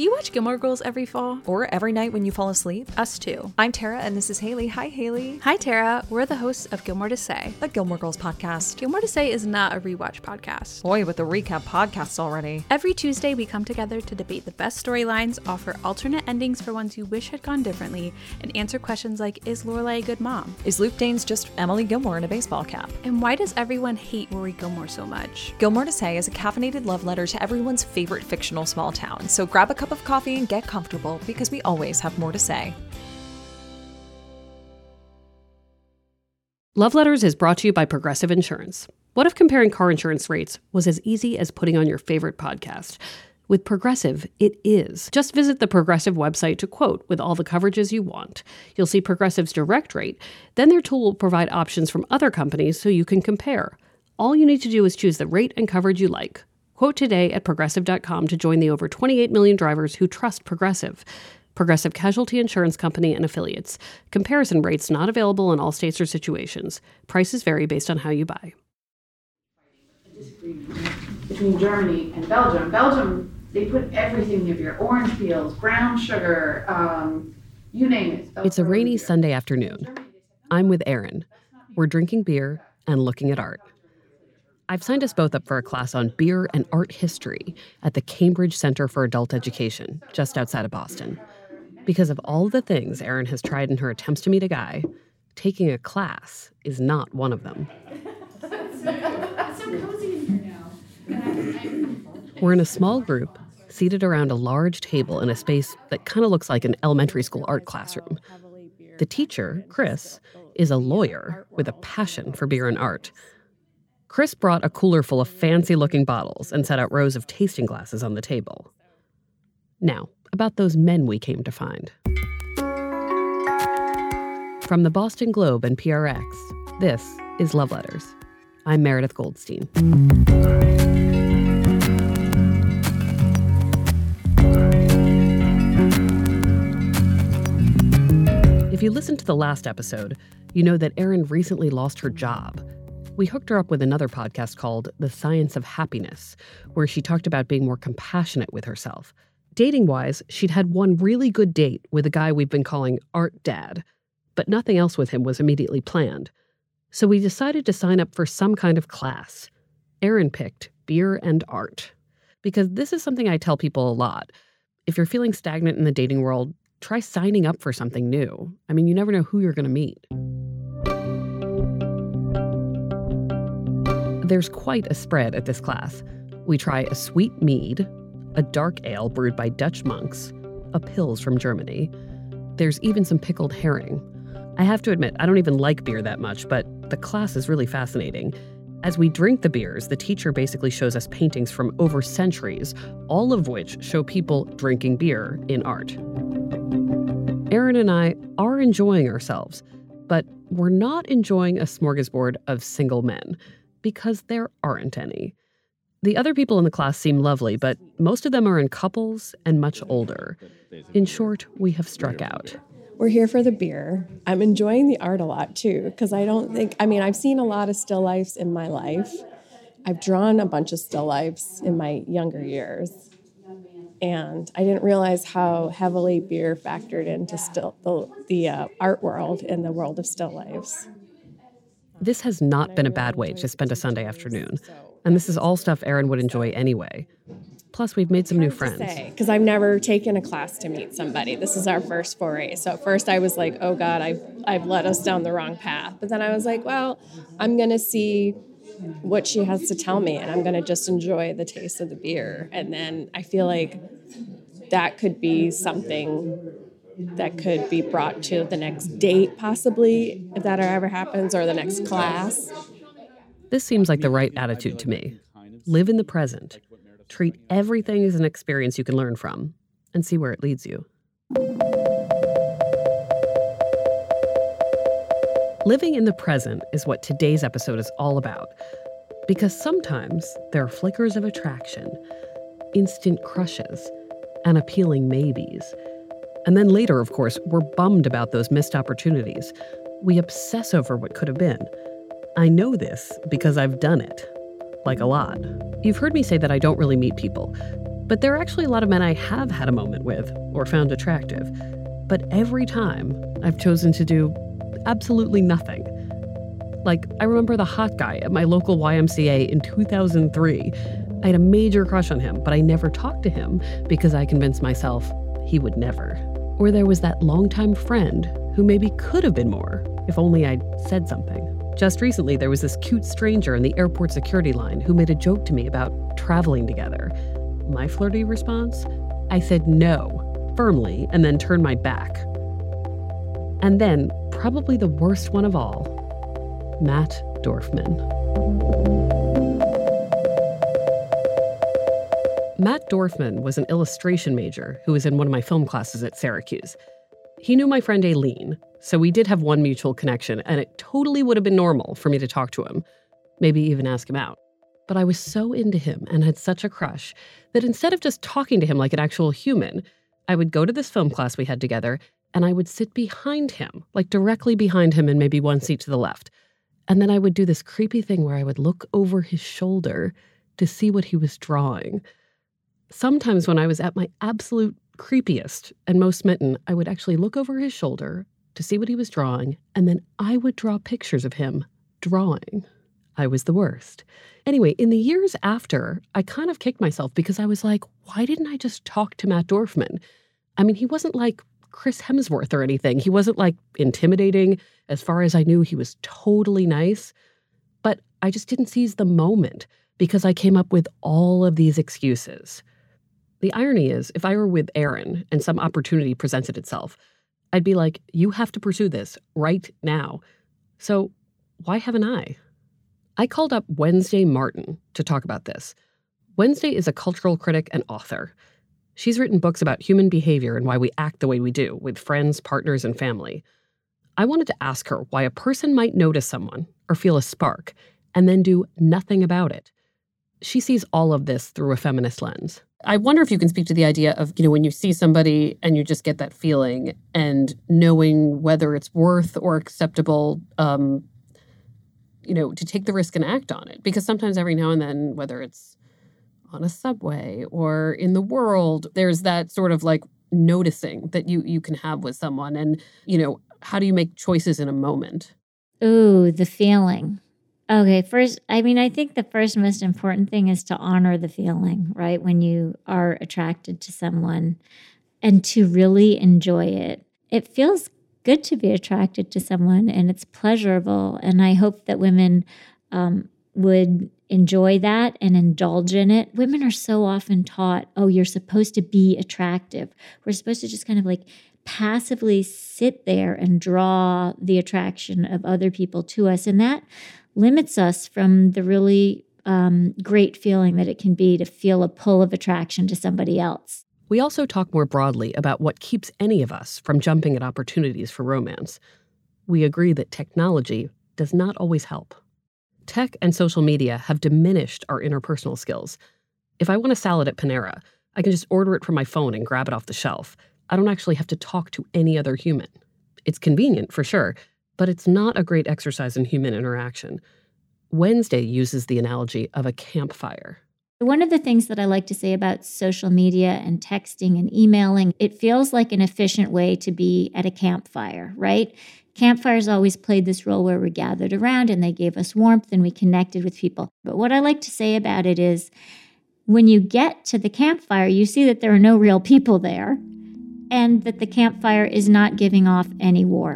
Do you watch Gilmore Girls every fall? Or every night when you fall asleep? Us too. I'm Tara, and this is Haley. Hi, Haley. Hi, Tara. We're the hosts of Gilmore to Say, The Gilmore Girls podcast. Gilmore to Say is not a rewatch podcast. Boy, with the recap podcasts already. Every Tuesday, we come together to debate the best storylines, offer alternate endings for ones you wish had gone differently, and answer questions like, is Lorelai a good mom? Is Luke Danes just Emily Gilmore in a baseball cap? And why does everyone hate Rory Gilmore so much? Gilmore to Say is a caffeinated love letter to everyone's favorite fictional small town. So grab a cup of coffee and get comfortable, because we always have more to say. Love Letters is brought to you by Progressive Insurance. What if comparing car insurance rates was as easy as putting on your favorite podcast? With Progressive, it is. Just visit the Progressive website to quote with all the coverages you want. You'll see Progressive's direct rate. Then their tool will provide options from other companies so you can compare. All you need to do is choose the rate and coverage you like. Quote today at Progressive.com to join the over 28 million drivers who trust Progressive. Progressive Casualty Insurance Company and Affiliates. Comparison rates not available in all states or situations. Prices vary based on how you buy. A disagreement between Germany and Belgium. Belgium, they put everything in beer. Orange peels, brown sugar, you name it. It's a rainy Sunday afternoon. I'm with Erin. We're drinking beer and looking at art. I've signed us both up for a class on beer and art history at the Cambridge Center for Adult Education, just outside of Boston. Because of all the things Erin has tried in her attempts to meet a guy, taking a class is not one of them. It's so cozy in here now. We're in a small group, seated around a large table in a space that kind of looks like an elementary school art classroom. The teacher, Chris, is a lawyer with a passion for beer and art. Chris brought a cooler full of fancy-looking bottles and set out rows of tasting glasses on the table. Now, about those men we came to find. From the Boston Globe and PRX, this is Love Letters. I'm Meredith Goldstein. If you listened to the last episode, you know that Erin recently lost her job. We hooked her up with another podcast called The Science of Happiness, where she talked about being more compassionate with herself. Dating-wise, she'd had one really good date with a guy we've been calling Art Dad, but nothing else with him was immediately planned. So we decided to sign up for some kind of class. Erin picked beer and art. Because this is something I tell people a lot. If you're feeling stagnant in the dating world, try signing up for something new. I mean, you never know who you're going to meet. There's quite a spread at this class. We try a sweet mead, a dark ale brewed by Dutch monks, a Pils from Germany. There's even some pickled herring. I have to admit, I don't even like beer that much, but the class is really fascinating. As we drink the beers, the teacher basically shows us paintings from over centuries, all of which show people drinking beer in art. Erin and I are enjoying ourselves, but we're not enjoying a smorgasbord of single men, because there aren't any. The other people in the class seem lovely, but most of them are in couples and much older. In short, we have struck out. We're here for the beer. I'm enjoying the art a lot, too, because I've seen a lot of still lifes in my life. I've drawn a bunch of still lifes in my younger years. And I didn't realize how heavily beer factored into the art world and the world of still lifes. This has not been a bad way to spend a Sunday afternoon. And this is all stuff Erin would enjoy anyway. Plus, we've made some new friends. Because I've never taken a class to meet somebody. This is our first foray. So at first I was like, oh God, I've led us down the wrong path. But then I was like, well, I'm going to see what she has to tell me, and I'm going to just enjoy the taste of the beer. And then I feel like that could be something that could be brought to the next date, possibly, if that ever happens, or the next class. This seems like the right attitude to me. Live in the present. Treat everything as an experience you can learn from, and see where it leads you. Living in the present is what today's episode is all about. Because sometimes there are flickers of attraction, instant crushes, and appealing maybes. And then later, of course, we're bummed about those missed opportunities. We obsess over what could have been. I know this because I've done it. Like a lot. You've heard me say that I don't really meet people. But there are actually a lot of men I have had a moment with or found attractive. But every time, I've chosen to do absolutely nothing. Like, I remember the hot guy at my local YMCA in 2003. I had a major crush on him, but I never talked to him because I convinced myself he would never. Or there was that longtime friend who maybe could have been more if only I'd said something. Just recently, there was this cute stranger in the airport security line who made a joke to me about traveling together. My flirty response? I said no, firmly, and then turned my back. And then, probably the worst one of all, Matt Dorfman. Matt Dorfman was an illustration major who was in one of my film classes at Syracuse. He knew my friend Aileen, so we did have one mutual connection, and it totally would have been normal for me to talk to him, maybe even ask him out. But I was so into him and had such a crush that instead of just talking to him like an actual human, I would go to this film class we had together, and I would sit behind him, like directly behind him and maybe one seat to the left. And then I would do this creepy thing where I would look over his shoulder to see what he was drawing. Sometimes when I was at my absolute creepiest and most smitten, I would actually look over his shoulder to see what he was drawing, and then I would draw pictures of him drawing. I was the worst. Anyway, in the years after, I kind of kicked myself because I was like, why didn't I just talk to Matt Dorfman? I mean, he wasn't like Chris Hemsworth or anything. He wasn't like intimidating. As far as I knew, he was totally nice. But I just didn't seize the moment because I came up with all of these excuses. The irony is, if I were with Aaron and some opportunity presented itself, I'd be like, you have to pursue this right now. So why haven't I? I called up Wednesday Martin to talk about this. Wednesday is a cultural critic and author. She's written books about human behavior and why we act the way we do with friends, partners, and family. I wanted to ask her why a person might notice someone or feel a spark and then do nothing about it. She sees all of this through a feminist lens. I wonder if you can speak to the idea of, when you see somebody and you just get that feeling and knowing whether it's worth or acceptable, to take the risk and act on it. Because sometimes every now and then, whether it's on a subway or in the world, there's that sort of like noticing that you can have with someone. And, how do you make choices in a moment? Ooh, the feeling. Okay, first, I think the first most important thing is to honor the feeling, right? When you are attracted to someone and to really enjoy it. It feels good to be attracted to someone and it's pleasurable. And I hope that women would enjoy that and indulge in it. Women are so often taught, oh, you're supposed to be attractive. We're supposed to just kind of like passively sit there and draw the attraction of other people to us. And that limits us from the really great feeling that it can be to feel a pull of attraction to somebody else. We also talk more broadly about what keeps any of us from jumping at opportunities for romance. We agree that technology does not always help. Tech and social media have diminished our interpersonal skills. If I want a salad at Panera, I can just order it from my phone and grab it off the shelf. I don't actually have to talk to any other human. It's convenient, for sure, but it's not a great exercise in human interaction. Wednesday uses the analogy of a campfire. One of the things that I like to say about social media and texting and emailing, it feels like an efficient way to be at a campfire, right? Campfires always played this role where we gathered around and they gave us warmth and we connected with people. But what I like to say about it is when you get to the campfire, you see that there are no real people there and that the campfire is not giving off any warmth.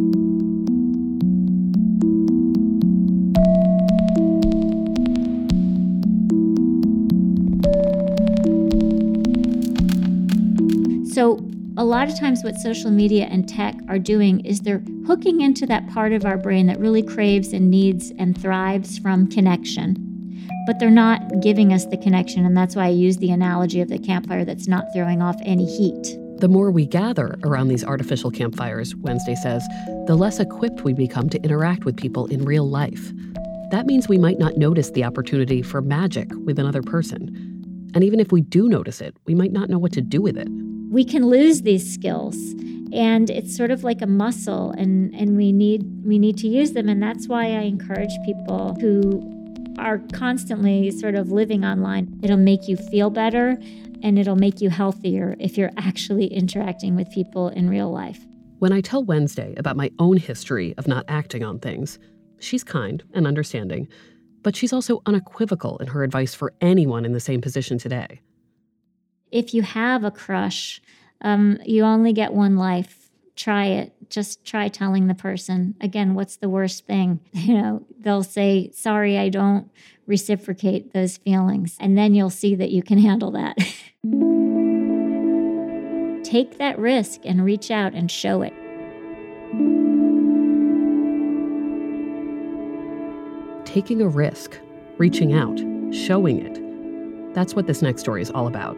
So a lot of times what social media and tech are doing is they're hooking into that part of our brain that really craves and needs and thrives from connection. But they're not giving us the connection, and that's why I use the analogy of the campfire that's not throwing off any heat. The more we gather around these artificial campfires, Wednesday says, the less equipped we become to interact with people in real life. That means we might not notice the opportunity for magic with another person. And even if we do notice it, we might not know what to do with it. We can lose these skills, and it's sort of like a muscle, and we need to use them. And that's why I encourage people who are constantly sort of living online. It'll make you feel better. and it'll make you healthier if you're actually interacting with people in real life. When I tell Wednesday about my own history of not acting on things, she's kind and understanding, but she's also unequivocal in her advice for anyone in the same position today. If you have a crush, you only get one life. Try it. Just try telling the person. Again, what's the worst thing? They'll say, sorry, I don't reciprocate those feelings. And then you'll see that you can handle that. Take that risk and reach out and show it. Taking a risk, reaching out, showing it. That's what this next story is all about.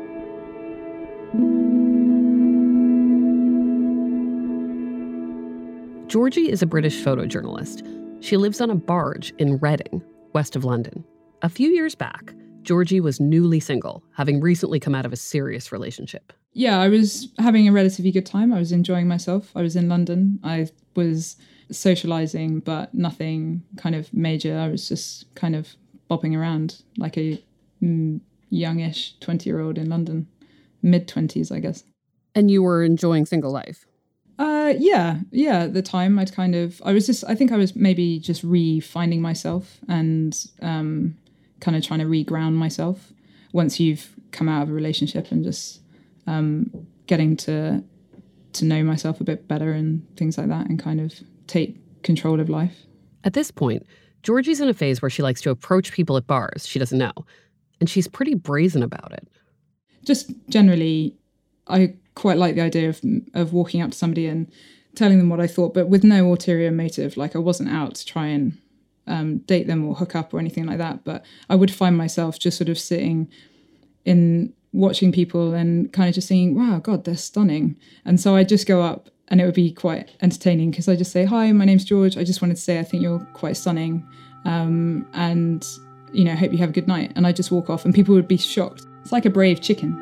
Georgie is a British photojournalist. She lives on a barge in Reading, west of London. A few years back, Georgie was newly single, having recently come out of a serious relationship. Yeah, I was having a relatively good time. I was enjoying myself. I was in London. I was socializing, but nothing kind of major. I was just kind of bopping around like a youngish 20-year-old in London. Mid-20s, I guess. And you were enjoying single life? Yeah. At the time, I think I was maybe just re-finding myself and kind of trying to re-ground myself once you've come out of a relationship and just getting to know myself a bit better and things like that and kind of take control of life. At this point, Georgie's in a phase where she likes to approach people at bars she doesn't know, and she's pretty brazen about it. Just generally, I quite like the idea of walking up to somebody and telling them what I thought, but with no ulterior motive. Like I wasn't out to try and date them or hook up or anything like that, but I would find myself just sort of sitting in watching people and kind of just thinking, wow, God, they're stunning. And so I'd just go up and it would be quite entertaining because I just say, hi, my name's George. I just wanted to say I think you're quite stunning. And, hope you have a good night. And I just walk off and people would be shocked. It's like a brave chicken.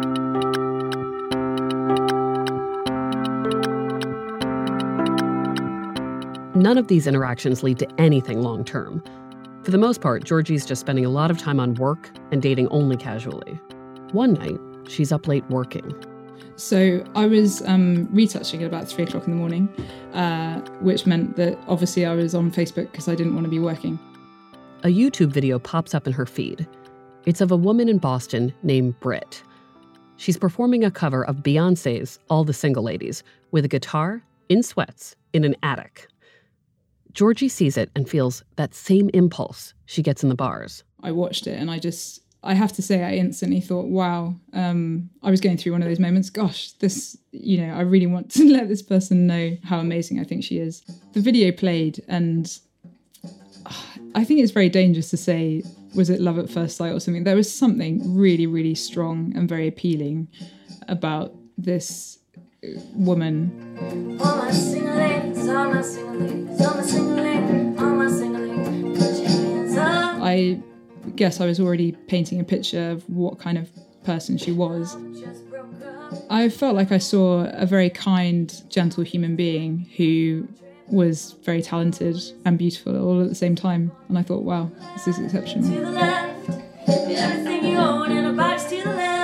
None of these interactions lead to anything long-term. For the most part, Georgie's just spending a lot of time on work and dating only casually. One night, she's up late working. So I was retouching at about 3 o'clock in the morning, which meant that obviously I was on Facebook because I didn't want to be working. A YouTube video pops up in her feed. It's of a woman in Boston named Britt. She's performing a cover of Beyoncé's All the Single Ladies with a guitar, in sweats, in an attic. Georgie sees it and feels that same impulse she gets in the bars. I watched it and I have to say, I instantly thought, wow, I was going through one of those moments. Gosh, this, I really want to let this person know how amazing I think she is. The video played and I think it's very dangerous to say, was it love at first sight or something? There was something really, really strong and very appealing about this woman. All my single ladies, all my single ladies, all my single ladies, all my single ladies, put your hands up. I guess I was already painting a picture of what kind of person she was. I felt like I saw a very kind, gentle human being who was very talented and beautiful all at the same time. And I thought, wow, this is exceptional. To the left, everything you own in a box to the left.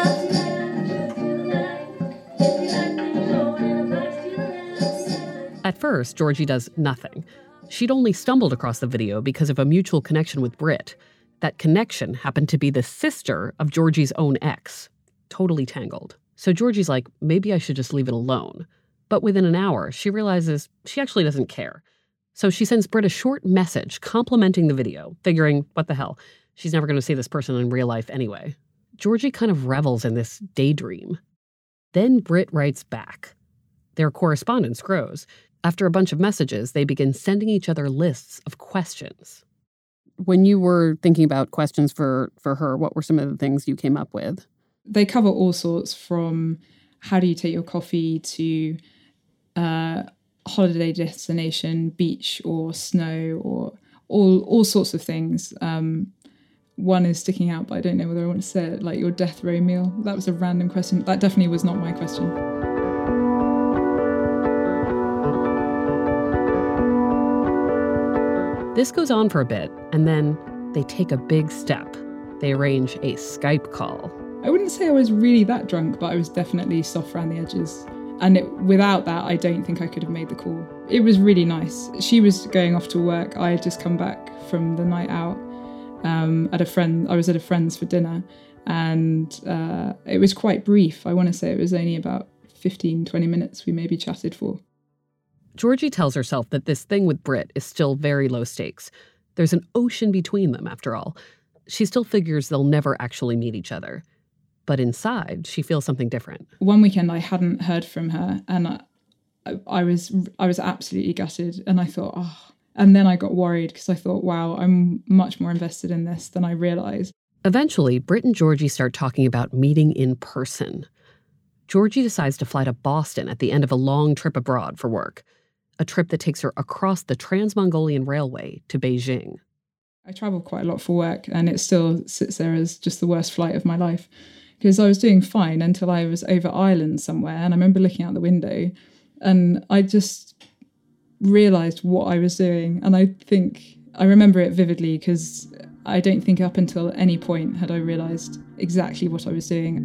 At first, Georgie does nothing. She'd only stumbled across the video because of a mutual connection with Britt. That connection happened to be the sister of Georgie's own ex. Totally tangled. So Georgie's like, maybe I should just leave it alone. But within an hour, she realizes she actually doesn't care. So she sends Britt a short message complimenting the video, figuring, what the hell, she's never going to see this person in real life anyway. Georgie kind of revels in this daydream. Then Britt writes back. Their correspondence grows. After a bunch of messages, they begin sending each other lists of questions. When you were thinking about questions for her, what were some of the things you came up with? They cover all sorts from how do you take your coffee to holiday destination, beach or snow or all sorts of things. One is sticking out, but I don't know whether I want to say it, like your death row meal. That was a random question. That definitely was not my question. This goes on for a bit, and then they take a big step. They arrange a Skype call. I wouldn't say I was really that drunk, but I was definitely soft around the edges. And without that, I don't think I could have made the call. It was really nice. She was going off to work. I had just come back from the night out I was at a friend's for dinner, and it was quite brief. I want to say it was only about 15, 20 minutes we maybe chatted for. Georgie tells herself that this thing with Britt is still very low stakes. There's an ocean between them, after all. She still figures they'll never actually meet each other. But inside, she feels something different. One weekend I hadn't heard from her, and I was absolutely gutted, and I thought, oh. And then I got worried because I thought, wow, I'm much more invested in this than I realized. Eventually, Britt and Georgie start talking about meeting in person. Georgie decides to fly to Boston at the end of a long trip abroad for work, a trip that takes her across the Trans-Mongolian Railway to Beijing. I travel quite a lot for work, and it still sits there as just the worst flight of my life, because I was doing fine until I was over Ireland somewhere, and I remember looking out the window, and I just realised what I was doing. And I remember it vividly, because I don't think up until any point had I realised exactly what I was doing.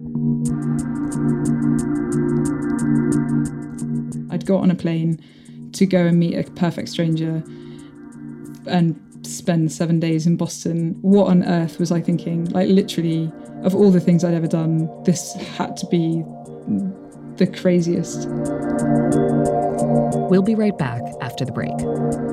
I'd got on a plane to go and meet a perfect stranger and spend 7 days in Boston. What on earth was I thinking? Like, literally, of all the things I'd ever done, this had to be the craziest. We'll be right back after the break.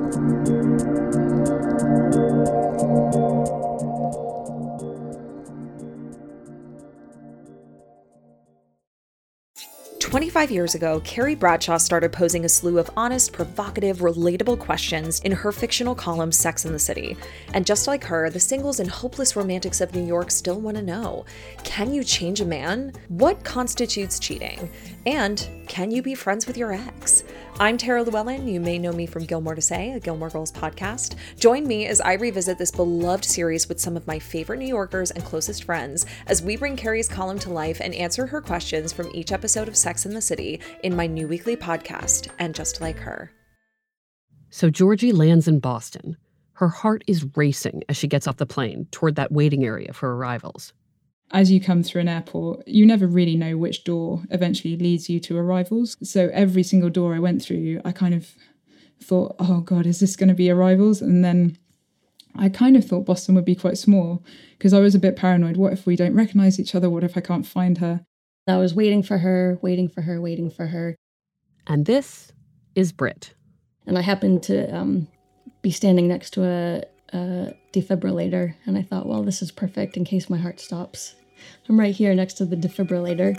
25 years ago, Carrie Bradshaw started posing a slew of honest, provocative, relatable questions in her fictional column, Sex and the City. And just like her, the singles and hopeless romantics of New York still want to know, can you change a man? What constitutes cheating? And can you be friends with your ex? I'm Tara Llewellyn. You may know me from Gilmore to Say, a Gilmore Girls podcast. Join me as I revisit this beloved series with some of my favorite New Yorkers and closest friends as we bring Carrie's column to life and answer her questions from each episode of Sex and the City in my new weekly podcast, And Just Like Her. So Georgie lands in Boston. Her heart is racing as she gets off the plane toward that waiting area for arrivals. As you come through an airport, you never really know which door eventually leads you to arrivals. So every single door I went through, I kind of thought, oh God, is this going to be arrivals? And then I kind of thought Boston would be quite small because I was a bit paranoid. What if we don't recognize each other? What if I can't find her? I was waiting for her, waiting for her, waiting for her. And this is Britt. And I happened to be standing next to a defibrillator. And I thought, well, this is perfect in case my heart stops. I'm right here next to the defibrillator.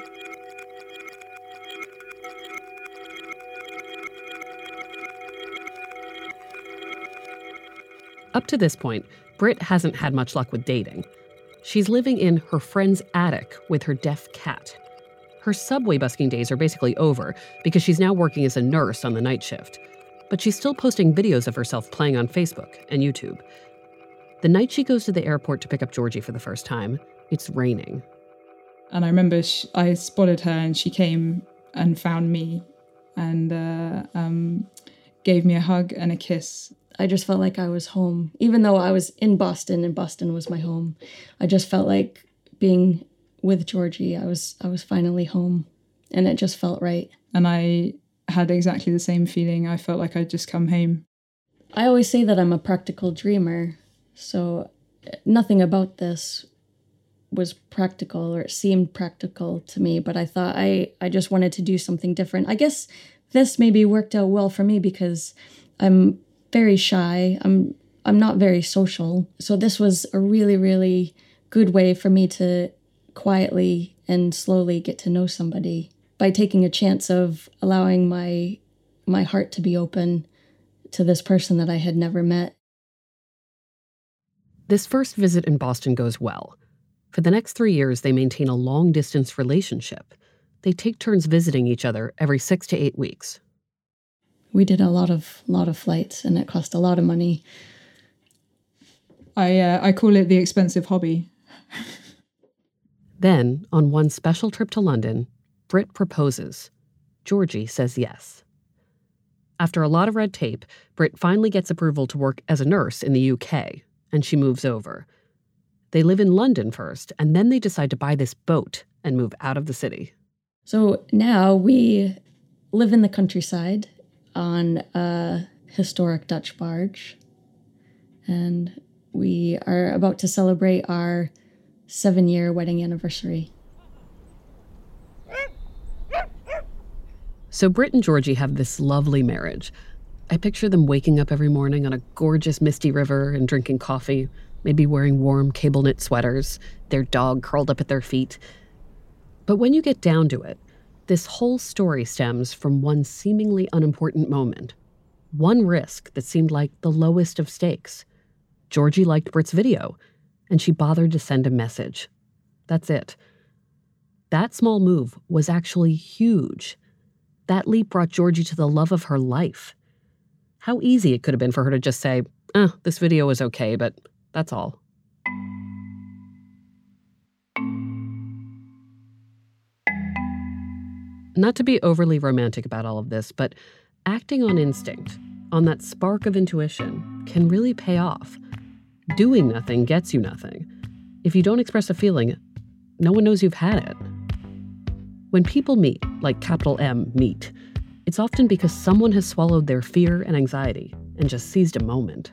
Up to this point, Britt hasn't had much luck with dating. She's living in her friend's attic with her deaf cat. Her subway busking days are basically over because she's now working as a nurse on the night shift. But she's still posting videos of herself playing on Facebook and YouTube. The night she goes to the airport to pick up Georgie for the first time, it's raining. And I remember I spotted her and she came and found me and gave me a hug and a kiss. I just felt like I was home. Even though I was in Boston and Boston was my home, I just felt like being with Georgie, I was finally home. And it just felt right. And I had exactly the same feeling. I felt like I'd just come home. I always say that I'm a practical dreamer. So nothing about this was practical, or it seemed practical to me, but I thought I just wanted to do something different. I guess this maybe worked out well for me because I'm very shy. I'm not very social. So this was a really, really good way for me to quietly and slowly get to know somebody by taking a chance of allowing my heart to be open to this person that I had never met. This first visit in Boston goes well. For the next 3 years, they maintain a long-distance relationship. They take turns visiting each other every 6 to 8 weeks. We did a lot of flights, and it cost a lot of money. I call it the expensive hobby. Then, on one special trip to London, Britt proposes. Georgie says yes. After a lot of red tape, Britt finally gets approval to work as a nurse in the UK, and she moves over. They live in London first, and then they decide to buy this boat and move out of the city. So now we live in the countryside on a historic Dutch barge, and we are about to celebrate our 7-year wedding anniversary. So Britt and Georgie have this lovely marriage. I picture them waking up every morning on a gorgeous misty river and drinking coffee, maybe wearing warm cable-knit sweaters, their dog curled up at their feet. But when you get down to it, this whole story stems from one seemingly unimportant moment. One risk that seemed like the lowest of stakes. Georgie liked Britt's video, and she bothered to send a message. That's it. That small move was actually huge. That leap brought Georgie to the love of her life. How easy it could have been for her to just say, this video is okay, but that's all. Not to be overly romantic about all of this, but acting on instinct, on that spark of intuition, can really pay off. Doing nothing gets you nothing. If you don't express a feeling, no one knows you've had it. When people meet, like capital M, meet, it's often because someone has swallowed their fear and anxiety and just seized a moment.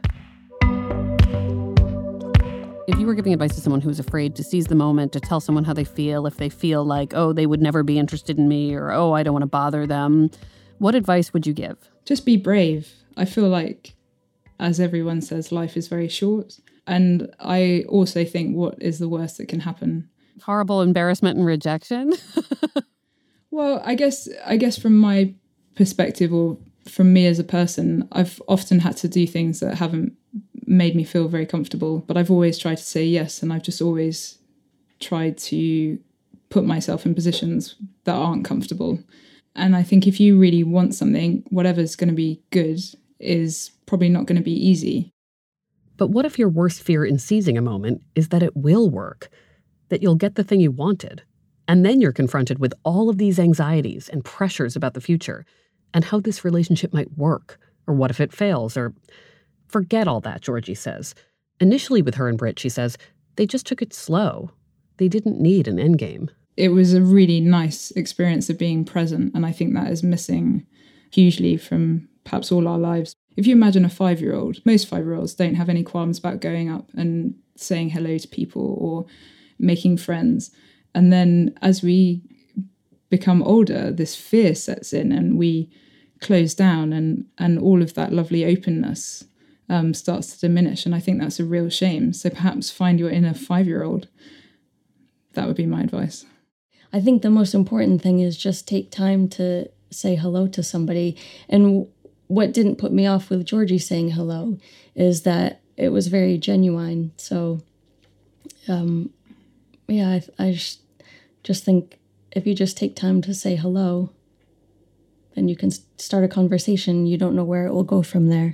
If you were giving advice to someone who's afraid to seize the moment, to tell someone how they feel, if they feel like, they would never be interested in me, or, I don't want to bother them, what advice would you give? Just be brave. I feel like, as everyone says, life is very short. And I also think, what is the worst that can happen? Horrible embarrassment and rejection? Well, I guess from my perspective, or from me as a person, I've often had to do things that haven't made me feel very comfortable, but I've always tried to say yes, and I've just always tried to put myself in positions that aren't comfortable. And I think if you really want something, whatever's going to be good is probably not going to be easy. But what if your worst fear in seizing a moment is that it will work, that you'll get the thing you wanted, and then you're confronted with all of these anxieties and pressures about the future and how this relationship might work, or what if it fails, or forget all that, Georgie says. Initially with her and Britt, she says, they just took it slow. They didn't need an endgame. It was a really nice experience of being present, and I think that is missing hugely from perhaps all our lives. If you imagine a 5-year-old, most 5-year-olds don't have any qualms about going up and saying hello to people or making friends. And then as we become older, this fear sets in and we close down, and all of that lovely openness starts to diminish. And I think that's a real shame. So perhaps find your inner 5-year-old. That would be my advice. I think the most important thing is just take time to say hello to somebody. And what didn't put me off with Georgie saying hello is that it was very genuine. So, I just think if you just take time to say hello, then you can start a conversation. You don't know where it will go from there.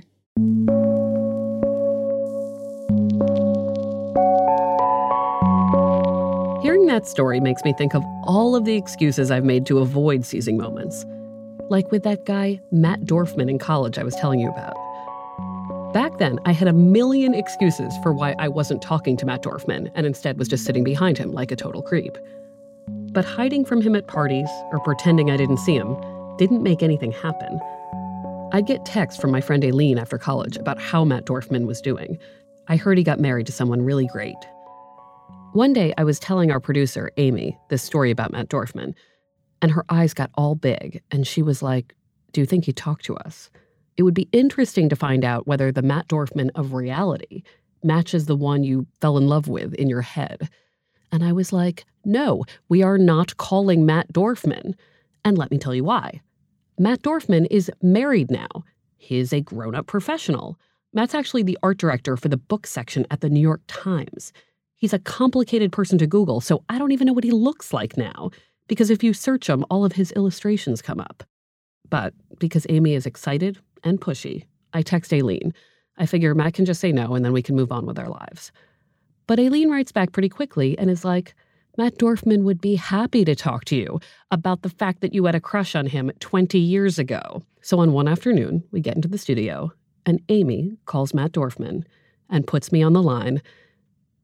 Hearing that story makes me think of all of the excuses I've made to avoid seizing moments. Like with that guy, Matt Dorfman, in college I was telling you about. Back then, I had a million excuses for why I wasn't talking to Matt Dorfman and instead was just sitting behind him like a total creep. But hiding from him at parties or pretending I didn't see him didn't make anything happen. I'd get texts from my friend Aileen after college about how Matt Dorfman was doing. I heard he got married to someone really great. One day, I was telling our producer, Amy, this story about Matt Dorfman, and her eyes got all big, and she was like, "Do you think he'd talk to us?" It would be interesting to find out whether the Matt Dorfman of reality matches the one you fell in love with in your head. And I was like, no, we are not calling Matt Dorfman. And let me tell you why. Matt Dorfman is married now. He is a grown-up professional. Matt's actually the art director for the book section at the New York Times. He's a complicated person to Google, so I don't even know what he looks like now, because if you search him, all of his illustrations come up. But because Amy is excited and pushy, I text Aileen. I figure Matt can just say no, and then we can move on with our lives. But Aileen writes back pretty quickly and is like, Matt Dorfman would be happy to talk to you about the fact that you had a crush on him 20 years ago. So on one afternoon, we get into the studio, and Amy calls Matt Dorfman and puts me on the line.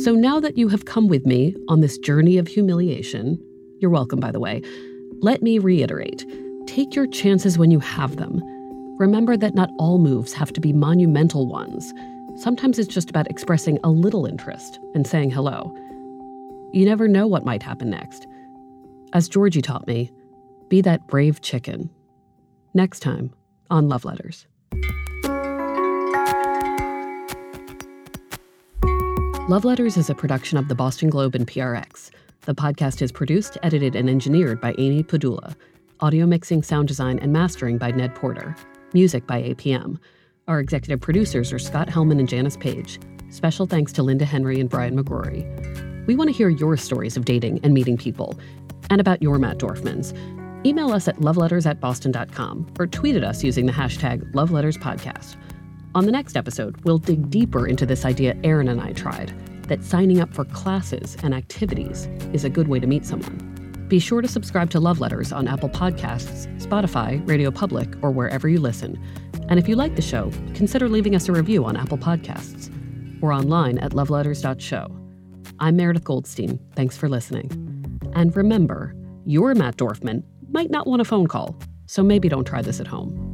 So now that you have come with me on this journey of humiliation, you're welcome, by the way, let me reiterate, take your chances when you have them. Remember that not all moves have to be monumental ones. Sometimes it's just about expressing a little interest and saying hello. You never know what might happen next. As Georgie taught me, be that brave chicken. Next time on Love Letters. Love Letters is a production of the Boston Globe and PRX. The podcast is produced, edited, and engineered by Amy Padula. Audio mixing, sound design, and mastering by Ned Porter. Music by APM. Our executive producers are Scott Hellman and Janice Page. Special thanks to Linda Henry and Brian McGrory. We want to hear your stories of dating and meeting people, and about your Matt Dorfmans. Email us at loveletters@boston.com or tweet at us using the hashtag #LoveLettersPodcast. On the next episode, we'll dig deeper into this idea Erin and I tried, that signing up for classes and activities is a good way to meet someone. Be sure to subscribe to Love Letters on Apple Podcasts, Spotify, Radio Public, or wherever you listen. And if you like the show, consider leaving us a review on Apple Podcasts or online at loveletters.show. I'm Meredith Goldstein. Thanks for listening. And remember, your Matt Dorfman might not want a phone call, so maybe don't try this at home.